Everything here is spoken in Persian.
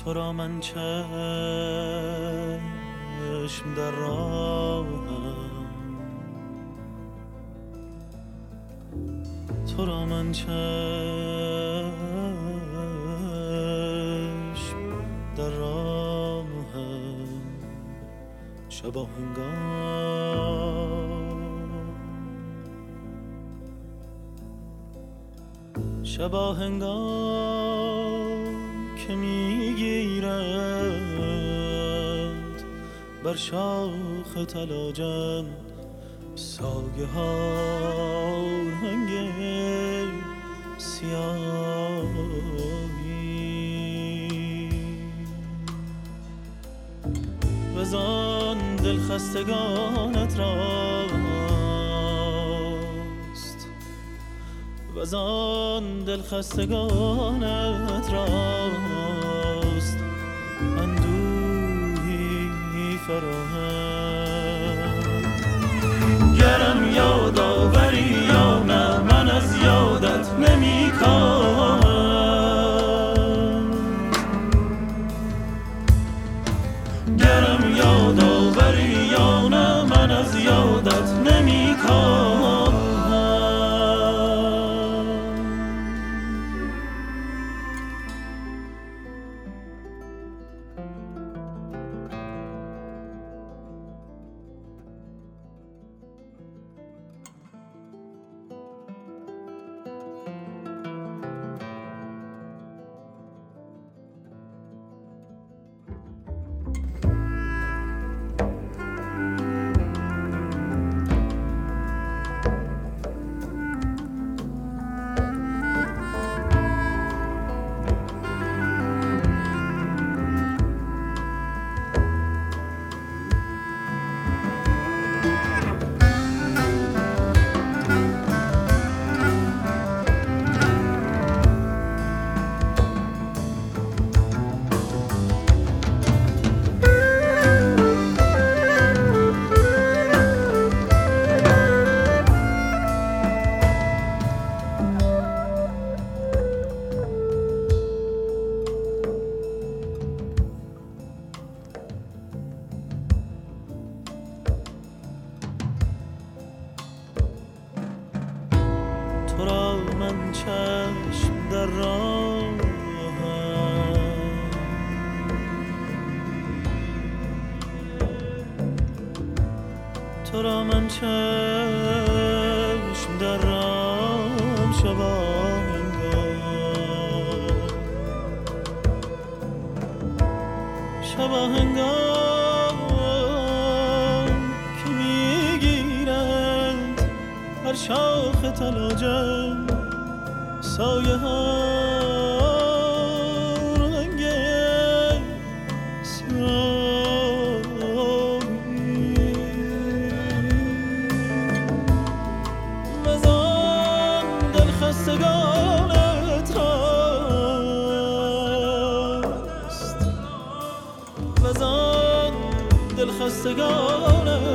تو را من چشم در راهم، تو را من چشم در راهم، شبا هنگام که میگیرند بر شاخ تلاجن سایه ها رنگ سیاهی، وزان دلخستگانت راست، وزان دلخستگانت راست اندوهی فراهم. گرم یاد آوری یا نه من از یادت نمی کاهم، گرم یاد آوری یا نه من از یادت نمی کاهم. تو را من چشم در راهم، تو را من چشم در راهم، شبا هنگام که میگیرند بر شاخ تلاجن سایه ها رنگ سیاهی، وزان دلخستگانت راست، وزان دلخستگانت